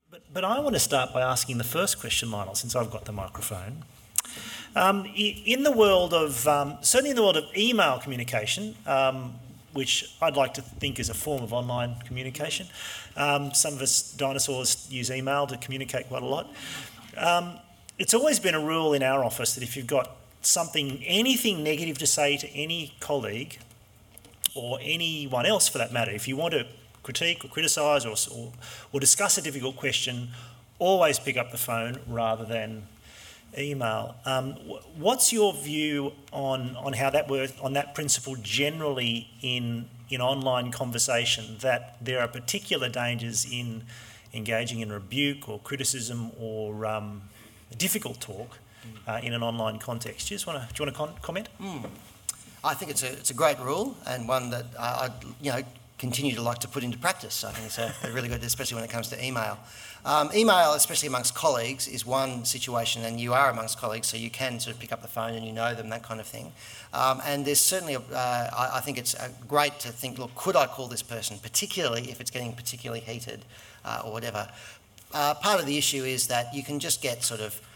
But I want to start by asking the first question, Lionel, since I've got the microphone. In the world of, certainly in the world of email communication, which I'd like to think is a form of online communication. Some of us dinosaurs use email to communicate quite a lot. It's always been a rule in our office that if you've got anything negative to say to any colleague or anyone else for that matter, if you want to critique or criticise or discuss a difficult question, always pick up the phone rather than email. What's your view on how that works, on that principle generally in online conversation, that there are particular dangers in engaging in rebuke or criticism or difficult talk in an online context? Do you want to comment? I think it's a great rule, and one that I continue to like to put into practice. I think it's a really good, especially when it comes to email. Email, especially amongst colleagues, is one situation, and you are amongst colleagues, so you can sort of pick up the phone and you know them, that kind of thing. And there's certainly, I think it's great to think, look, could I call this person, particularly if it's getting particularly heated or whatever. Part of the issue is that you can just get sort of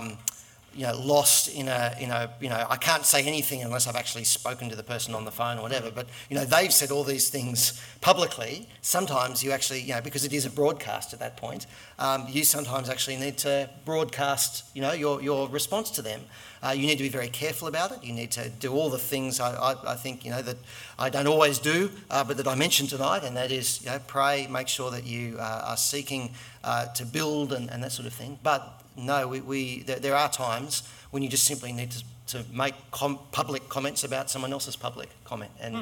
lost in I can't say anything unless I've actually spoken to the person on the phone or whatever, but they've said all these things publicly. Sometimes you actually, because it is a broadcast at that point, you sometimes actually need to broadcast your response to them. You need to be very careful about it. You need to do all the things I think that I don't always do, but that I mentioned tonight, and that is pray, make sure that you are seeking to build and that sort of thing. But no, there are times when you just simply need to make public comments about someone else's public comment. And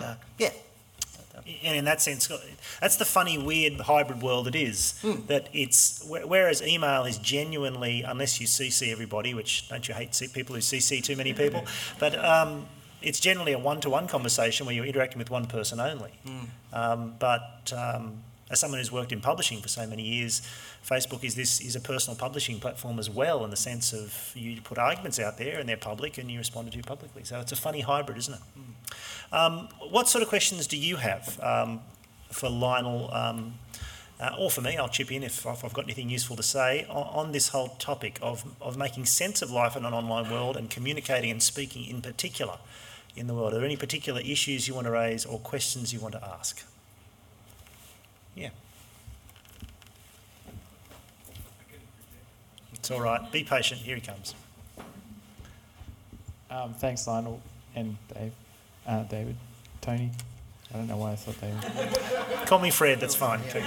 And in that sense, that's the funny, weird hybrid world it is. That it's, whereas email is genuinely, unless you CC everybody, which don't you hate people who CC too many people, but it's generally a one-to-one conversation where you're interacting with one person only. But as someone who's worked in publishing for so many years, Facebook is a personal publishing platform as well, in the sense of you put arguments out there and they're public and you respond to it publicly. So it's a funny hybrid, isn't it? What sort of questions do you have for Lionel, or for me? I'll chip in if I've got anything useful to say on this whole topic of making sense of life in an online world and communicating and speaking in particular in the world. Are there any particular issues you want to raise or questions you want to ask? Yeah. It's all right. Be patient. Here he comes. Thanks, Lionel and David. Tony. I don't know why I thought David. Call me Fred. That's fine. Go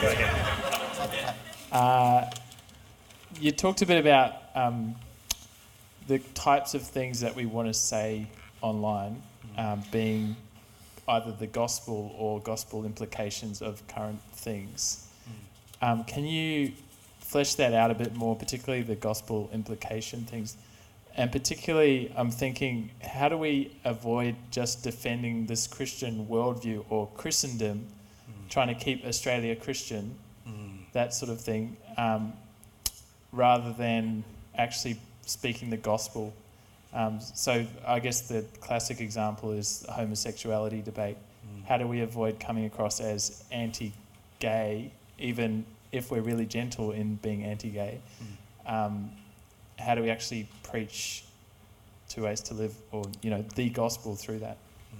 ahead. You talked a bit about the types of things that we want to say online being either the gospel or gospel implications of current things. Can you flesh that out a bit more, particularly the gospel implication things? And particularly, I'm thinking, how do we avoid just defending this Christian worldview or Christendom, trying to keep Australia Christian, that sort of thing, rather than actually speaking the gospel? So I guess the classic example is the homosexuality debate. How do we avoid coming across as anti-gay, even if we're really gentle in being anti-gay? How do we actually preach two ways to live, or the gospel through that?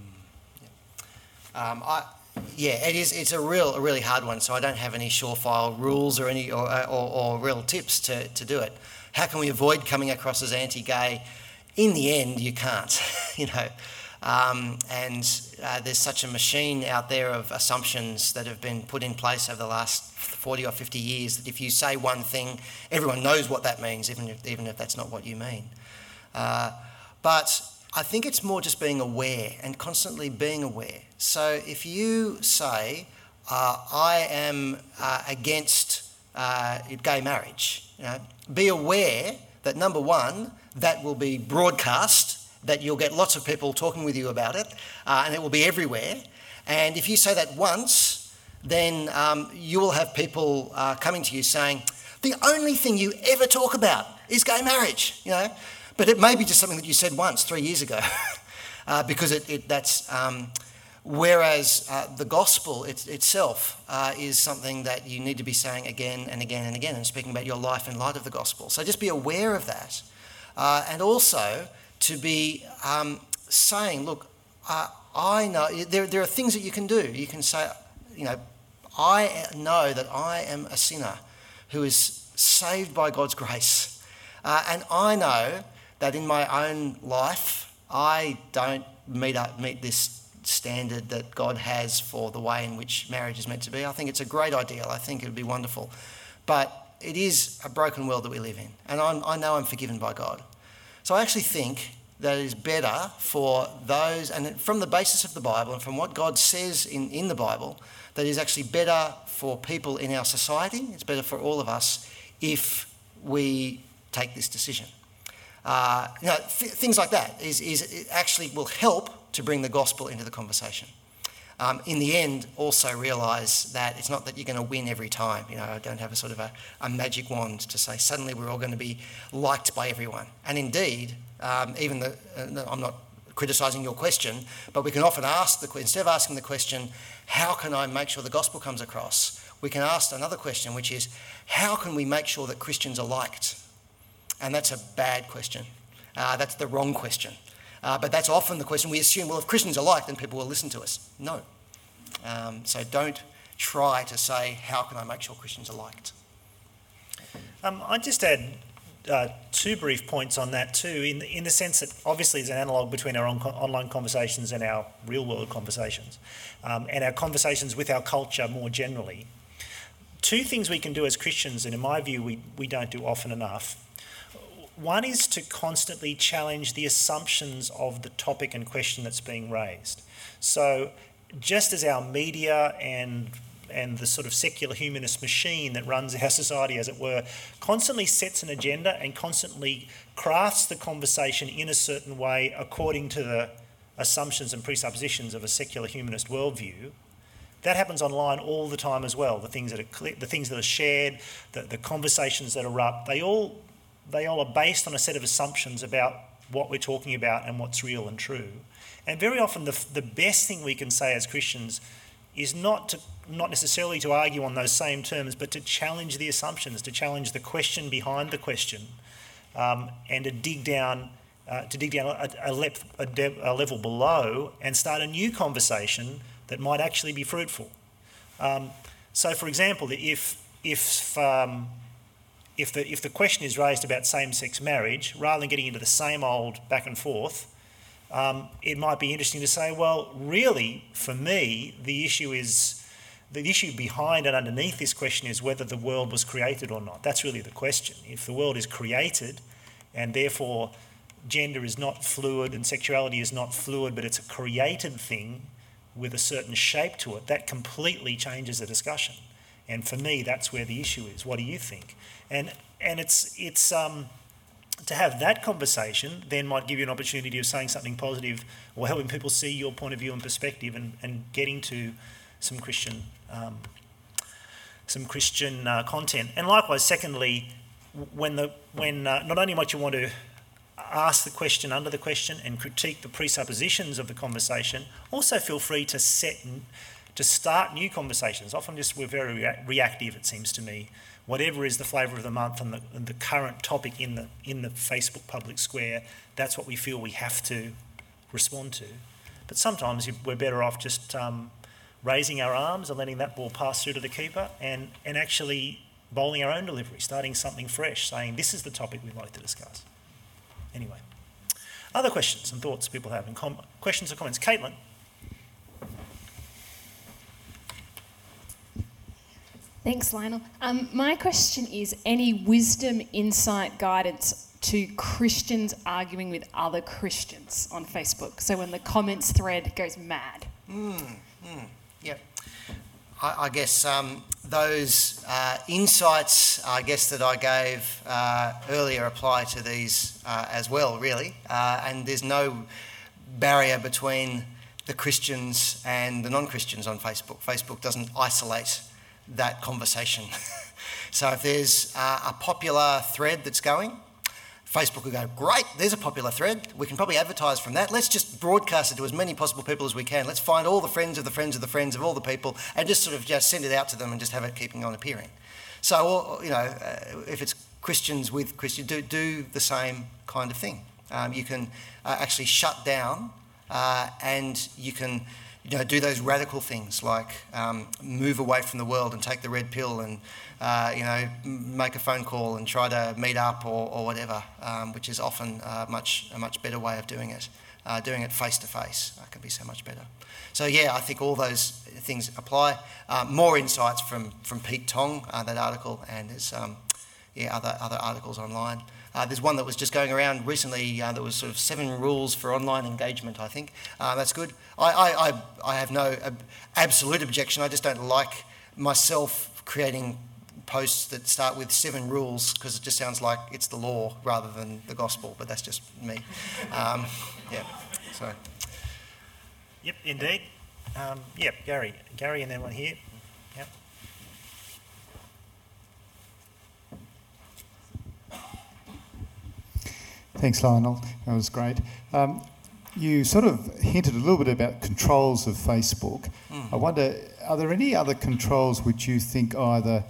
It is. It's a really hard one. So I don't have any surefire rules or any or real tips to do it. How can we avoid coming across as anti-gay? In the end, you can't. There's such a machine out there of assumptions that have been put in place over the last 40 or 50 years that if you say one thing, everyone knows what that means, even if that's not what you mean. But I think it's more just being aware and constantly being aware. So if you say, I am against gay marriage, be aware that, number one, that will be broadcast, that you'll get lots of people talking with you about it, and it will be everywhere. And if you say that once, then you will have people coming to you saying, the only thing you ever talk about is gay marriage, But it may be just something that you said once 3 years ago, because that's Whereas the gospel itself is something that you need to be saying again and again and again, and speaking about your life in light of the gospel. So just be aware of that. And also to be saying, look, I know there are things that you can do. You can say, I know that I am a sinner who is saved by God's grace. And I know that in my own life, I don't meet this standard that God has for the way in which marriage is meant to be. I think it's a great ideal. I think it would be wonderful. But it is a broken world that we live in. And I know I'm forgiven by God. So I actually think that it is better for those, and from the basis of the Bible and from what God says in the Bible, that it is actually better for people in our society, it's better for all of us if we take this decision. Things like that it actually will help to bring the gospel into the conversation. In the end, also realise that it's not that you're going to win every time. I don't have a sort of a magic wand to say suddenly we're all going to be liked by everyone. And indeed, I'm not criticising your question, but we can often ask instead of asking the question, how can I make sure the gospel comes across? We can ask another question, which is, how can we make sure that Christians are liked? And that's a bad question. That's the wrong question. But that's often the question we assume, well, if Christians are liked, then people will listen to us. No. So don't try to say, how can I make sure Christians are liked? I'd just add two brief points on that too, in the sense that obviously there's an analogue between our online conversations and our real-world conversations, and our conversations with our culture more generally. Two things we can do as Christians, and in my view we don't do often enough. One is to constantly challenge the assumptions of the topic and question that's being raised. So just as our media and the sort of secular humanist machine that runs our society, as it were, constantly sets an agenda and constantly crafts the conversation in a certain way according to the assumptions and presuppositions of a secular humanist worldview, that happens online all the time as well. The things that are shared, the conversations that erupt, they all are based on a set of assumptions about what we're talking about and what's real and true. And very often the best thing we can say as Christians is not necessarily to argue on those same terms, but to challenge the assumptions, to challenge the question behind the question, and to dig down a level below and start a new conversation that might actually be fruitful. So, for example, if the question is raised about same-sex marriage, rather than getting into the same old back and forth, it might be interesting to say, well, really, for me, the issue behind and underneath this question is whether the world was created or not. That's really the question. If the world is created, and therefore gender is not fluid and sexuality is not fluid, but it's a created thing with a certain shape to it, that completely changes the discussion. And for me, that's where the issue is. What do you think? And it's to have that conversation then might give you an opportunity of saying something positive or helping people see your point of view and perspective and getting to some Christian content. And likewise, secondly, when not only might you want to ask the question under the question and critique the presuppositions of the conversation, also feel free to start new conversations. Often we're very reactive, it seems to me. Whatever is the flavour of the month and the current topic in the Facebook public square, that's what we feel we have to respond to. But sometimes we're better off just raising our arms and letting that ball pass through to the keeper and actually bowling our own delivery, starting something fresh, saying this is the topic we'd like to discuss. Anyway, other questions and thoughts people have, and questions or comments? Caitlin? Thanks, Lionel. My question is, any wisdom, insight, guidance to Christians arguing with other Christians on Facebook? So when the comments thread goes mad. Yep. I guess those insights, I guess, that I gave earlier apply to these as well, really. And there's no barrier between the Christians and the non-Christians on Facebook. Facebook doesn't isolate that conversation. So if there's a popular thread that's going, Facebook will go, great, there's a popular thread. We can probably advertise from that. Let's just broadcast it to as many possible people as we can. Let's find all the friends of the friends of the friends of all the people and just sort of just send it out to them and just have it keeping on appearing. So, if it's Christians with Christians, do the same kind of thing. You can actually shut down and you can do those radical things like move away from the world and take the red pill and make a phone call and try to meet up or whatever, which is often a much better way of doing it. Doing it face to face can be so much better. So I think all those things apply. More insights from Pete Tong, that article, and there's other articles online. There's one that was just going around recently that was sort of 7 rules for online engagement, I think. That's good. I have no absolute objection. I just don't like myself creating posts that start with 7 rules because it just sounds like it's the law rather than the gospel, but that's just me. So. Yep, indeed. Gary and then one here. Yep. Thanks, Lionel. That was great. You sort of hinted a little bit about controls of Facebook. I wonder, are there any other controls which you think either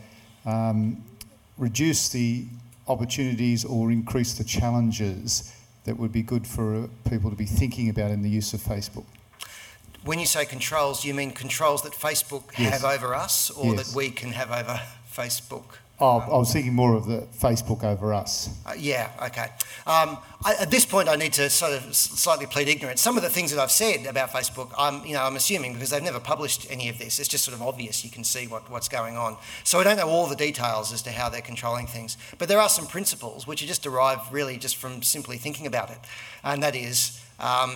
reduce the opportunities or increase the challenges that would be good for people to be thinking about in the use of Facebook? When you say controls, do you mean controls that Facebook have over us or that we can have over Facebook? I was thinking more of the Facebook over us. Okay. At this point, I need to sort of slightly plead ignorance. Some of the things that I've said about Facebook, I'm assuming because they've never published any of this. It's just sort of obvious. You can see what's going on. So I don't know all the details as to how they're controlling things. But there are some principles which are just derived really just from simply thinking about it. And that is,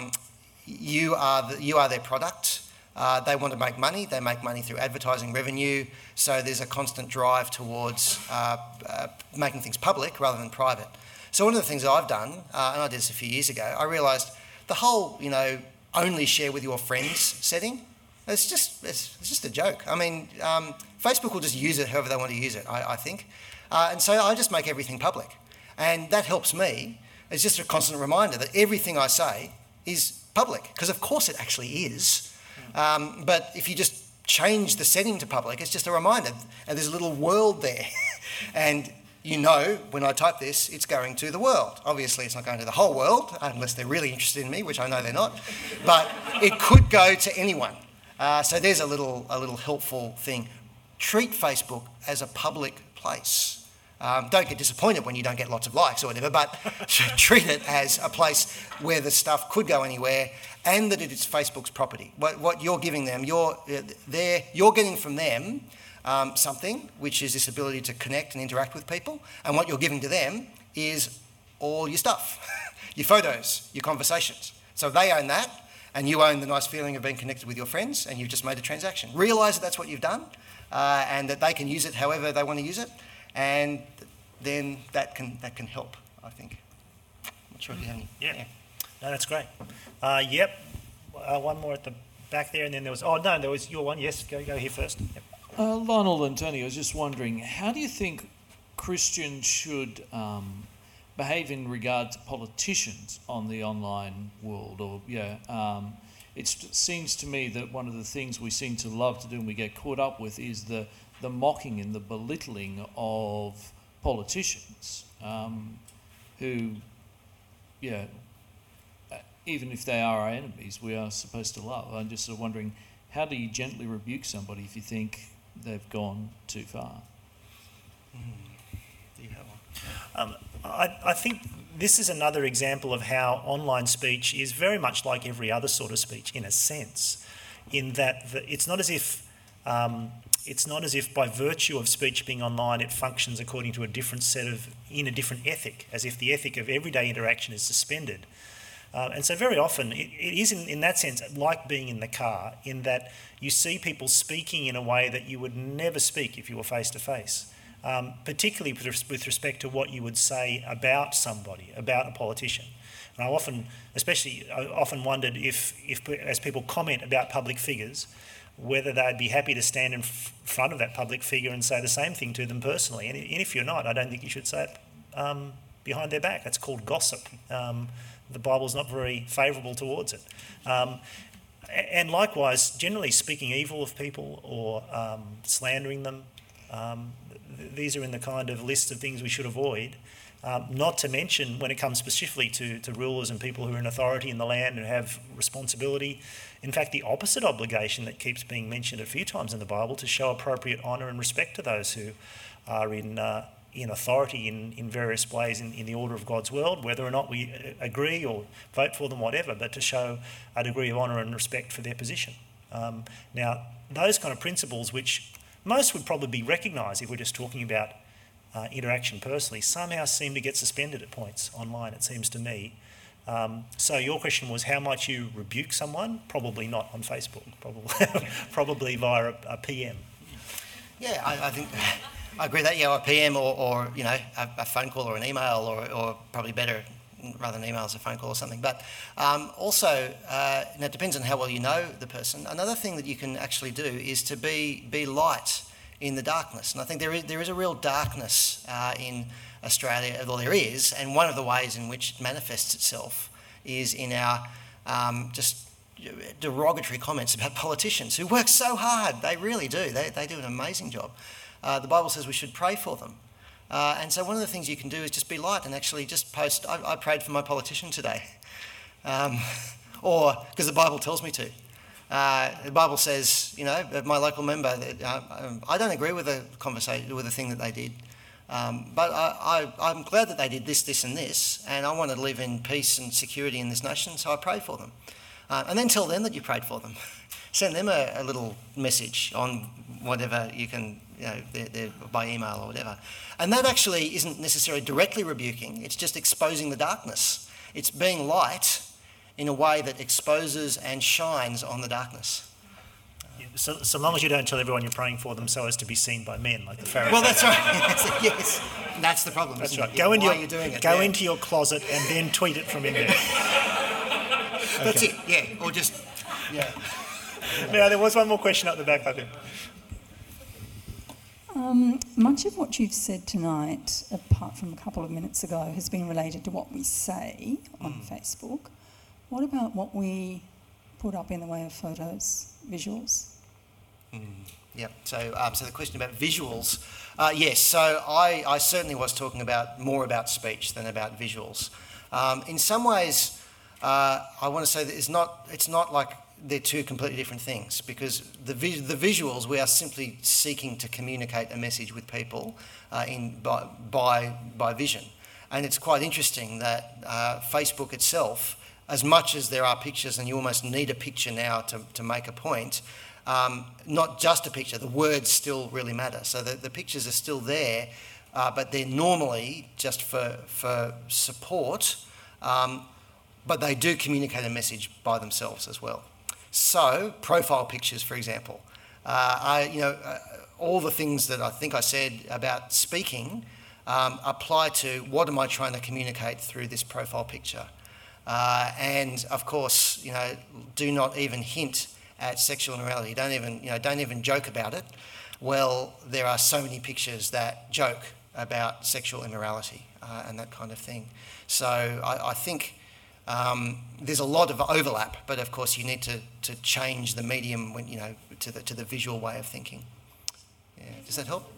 you are their product. They want to make money. They make money through advertising revenue. So there's a constant drive towards making things public rather than private. So one of the things that I've done, and I did this a few years ago, I realised the whole, only share with your friends setting, it's just a joke. I mean, Facebook will just use it however they want to use it, I think. And so I just make everything public. And that helps me. It's just a constant reminder that everything I say is public, because of course it actually is. But if you just change the setting to public, it's just a reminder. And there's a little world there. And when I type this, it's going to the world. Obviously, it's not going to the whole world, unless they're really interested in me, which I know they're not. But it could go to anyone. So there's a little helpful thing. Treat Facebook as a public place. Don't get disappointed when you don't get lots of likes or whatever, but treat it as a place where the stuff could go anywhere and that it is Facebook's property. What you're giving them, you're getting from them something, which is this ability to connect and interact with people, and what you're giving to them is all your stuff, your photos, your conversations. So they own that, and you own the nice feeling of being connected with your friends, and you've just made a transaction. Realise that that's what you've done, and that they can use it however they want to use it. And then that can help, I think. I'm not sure if you have any. Yeah. No, that's great. One more at the back there, and then there was your one. Yes, go here first. Yep. Lionel and Tony, I was just wondering, how do you think Christians should behave in regard to politicians on the online world? It seems to me that one of the things we seem to love to do and we get caught up with is the mocking and the belittling of politicians who, even if they are our enemies, we are supposed to love. I'm just sort of wondering, how do you gently rebuke somebody if you think they've gone too far? Do you have one? I think this is another example of how online speech is very much like every other sort of speech, in a sense, in that it's not as if by virtue of speech being online it functions according to a different ethic, as if the ethic of everyday interaction is suspended. And so very often it is in that sense like being in the car, in that you see people speaking in a way that you would never speak if you were face to face, particularly with respect to what you would say about somebody, about a politician. And I often wondered if as people comment about public figures, whether they'd be happy to stand in front of that public figure and say the same thing to them personally. And if you're not, I don't think you should say it behind their back. That's called gossip. The Bible's not very favourable towards it. And likewise, generally speaking evil of people or slandering them, these are in the kind of list of things we should avoid. Not to mention when it comes specifically to rulers and people who are in authority in the land and have responsibility. In fact, the opposite obligation that keeps being mentioned a few times in the Bible, to show appropriate honour and respect to those who are in authority in various ways in the order of God's world, whether or not we agree or vote for them, whatever, but to show a degree of honour and respect for their position. Now, those kind of principles, which most would probably be recognised if we're just talking about interaction personally, somehow seem to get suspended at points online, it seems to me. So your question was, how might you rebuke someone? Probably not on Facebook, probably via a PM. Yeah, I think I agree with that. Yeah, a PM or you know, a phone call or an email, or probably better rather than emails, a phone call or something. But also, and it depends on how well you know the person. Another thing that you can actually do is to be light in the darkness. And I think there is a real darkness in Australia. Well, there is, and one of the ways in which it manifests itself is in our just derogatory comments about politicians who work so hard. They really do. They do an amazing job. The Bible says we should pray for them. And so one of the things you can do is just be light and actually just post, I prayed for my politician today. Or, because the Bible tells me to. The Bible says, you know, my local member, I don't agree with the conversation, with the thing that they did. But I'm glad that they did this, this and this, and I want to live in peace and security in this nation, so I pray for them. And then tell them that you prayed for them. Send them a little message on whatever you can, you know, by email or whatever. And that actually isn't necessarily directly rebuking, it's just exposing the darkness. It's being light in a way that exposes and shines on the darkness. So long as you don't tell everyone you're praying for them so as to be seen by men, like the Pharisees. Well, that's right. Yes, that's the problem. That's isn't right. it? Go, Yeah, into your closet and then tweet it from in there. That's it. Yeah, or just yeah. Now, there was one more question up the back, I think. Much of what you've said tonight, apart from a couple of minutes ago, has been related to what we say on Facebook. What about what we put up in the way of photos, visuals? Yep. So the question about visuals, yes. So I certainly was talking more about speech than about visuals. In some ways, I want to say that it's not like they're two completely different things, because the visuals, we are simply seeking to communicate a message with people by vision. And it's quite interesting that Facebook itself, as much as there are pictures, and you almost need a picture now to make a point, not just a picture, the words still really matter. So the pictures are still there, but they're normally just for support, but they do communicate a message by themselves as well. So, profile pictures, for example. All the things that I think I said about speaking apply to what am I trying to communicate through this profile picture. And of course, you know, do not even hint at sexual immorality. Don't even joke about it. Well, there are so many pictures that joke about sexual immorality and that kind of thing. So I think there's a lot of overlap, but of course you need to change the medium when, you know, to the visual way of thinking. Yeah. Does that help?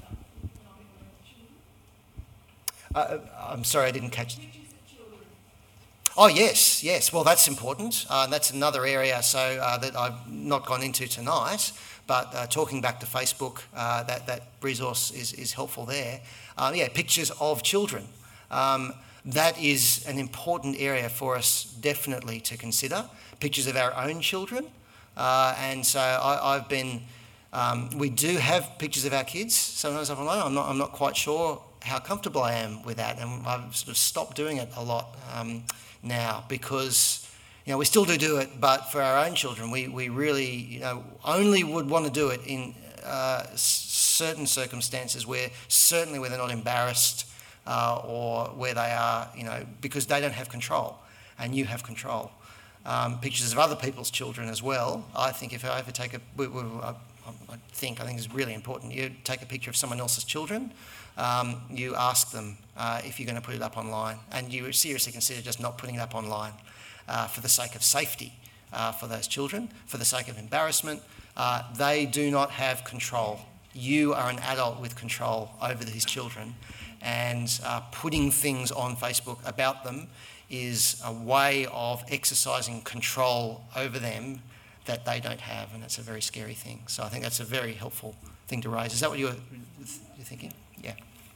I'm sorry, I didn't catch. Oh yes. Well, that's important. That's another area that I've not gone into tonight. But talking back to Facebook, that resource is helpful there. Pictures of children. That is an important area for us definitely to consider. Pictures of our own children. And so I've been, we do have pictures of our kids. Sometimes I'm not quite sure how comfortable I am with that. And I've sort of stopped doing it a lot now, because, you know, we still do it, but for our own children, we really, you know, only would want to do it in certain circumstances where they're not embarrassed, or where they are, you know, because they don't have control and you have control. Pictures of other people's children as well. I think if I ever take I think is really important. You take a picture of someone else's children, you ask them if you're going to put it up online, and you seriously consider just not putting it up online for the sake of safety for those children, for the sake of embarrassment. They do not have control. You are an adult with control over these children, and putting things on Facebook about them is a way of exercising control over them that they don't have, and it's a very scary thing. So I think that's a very helpful thing to raise. Is that what you're thinking? Yeah.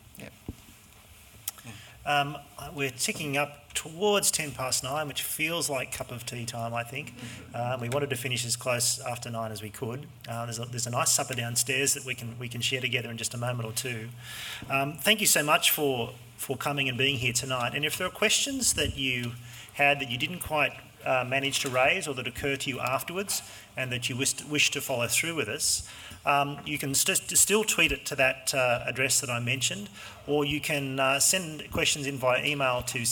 We're ticking up towards 9:10, which feels like cup of tea time, I think. We wanted to finish as close after 9 as we could. There's a nice supper downstairs that we can share together in just a moment or two. Thank you so much for coming and being here tonight. And if there are questions that you had that you didn't quite manage to raise or that occur to you afterwards and that you wish to follow through with us, you can still tweet it to that address that I mentioned, or you can send questions in via email to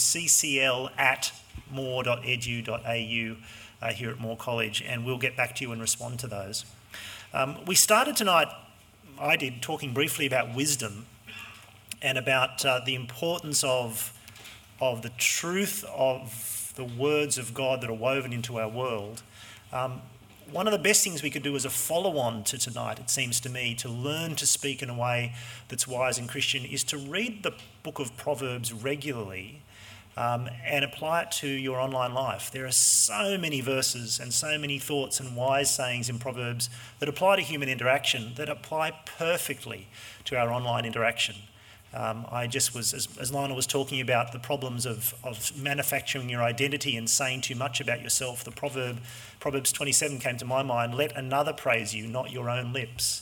ccl@more.edu.au here at Moore College, and we'll get back to you and respond to those. We started tonight, I did, talking briefly about wisdom and about the importance of the truth of the words of God that are woven into our world. One of the best things we could do as a follow-on to tonight, it seems to me, to learn to speak in a way that's wise and Christian, is to read the book of Proverbs regularly and apply it to your online life. There are so many verses and so many thoughts and wise sayings in Proverbs that apply to human interaction, that apply perfectly to our online interaction. I just was, as Lionel was talking about the problems of manufacturing your identity and saying too much about yourself, the Proverbs 27 came to my mind, let another praise you, not your own lips,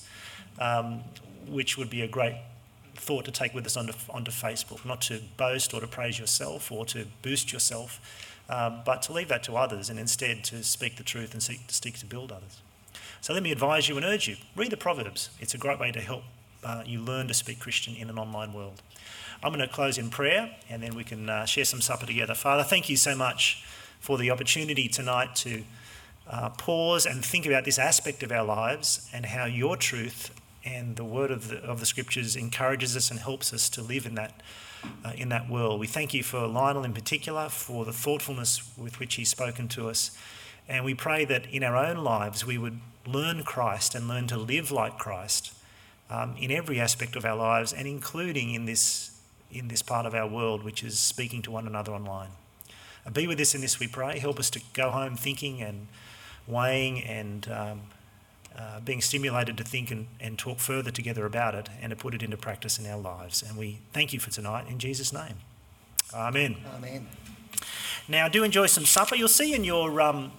which would be a great thought to take with us onto Facebook, not to boast or to praise yourself or to boost yourself, but to leave that to others and instead to speak the truth and seek to build others. So let me advise you and urge you, read the Proverbs. It's a great way to help you learn to speak Christian in an online world. I'm going to close in prayer and then we can share some supper together. Father, thank you so much for the opportunity tonight to pause and think about this aspect of our lives and how your truth and the word of the Scriptures encourages us and helps us to live in that world. We thank you for Lionel in particular, for the thoughtfulness with which he's spoken to us, and we pray that in our own lives we would learn Christ and learn to live like Christ in every aspect of our lives, and including in this part of our world, which is speaking to one another online. Be with us in this, we pray. Help us to go home thinking and weighing and being stimulated to think and talk further together about it and to put it into practice in our lives. And we thank you for tonight in Jesus' name. Amen. Amen. Now, do enjoy some supper. You'll see in your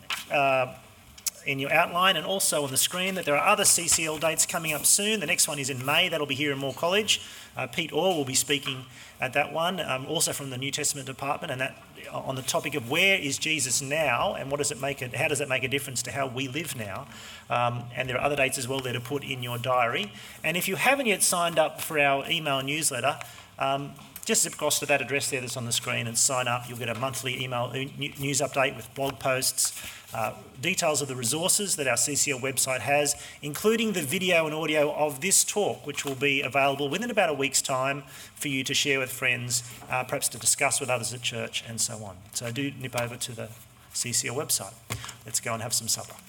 outline and also on the screen that there are other CCL dates coming up soon. The next one is in May. That'll be here in Moore College. Pete Orr will be speaking at that one, also from the New Testament department, and that on the topic of where is Jesus now and how does it make a difference to how we live now. And there are other dates as well there to put in your diary. And if you haven't yet signed up for our email newsletter, just zip across to that address there that's on the screen and sign up. You'll get a monthly email news update with blog posts, details of the resources that our CCL website has, including the video and audio of this talk, which will be available within about a week's time for you to share with friends, perhaps to discuss with others at church and so on. So do nip over to the CCL website. Let's go and have some supper.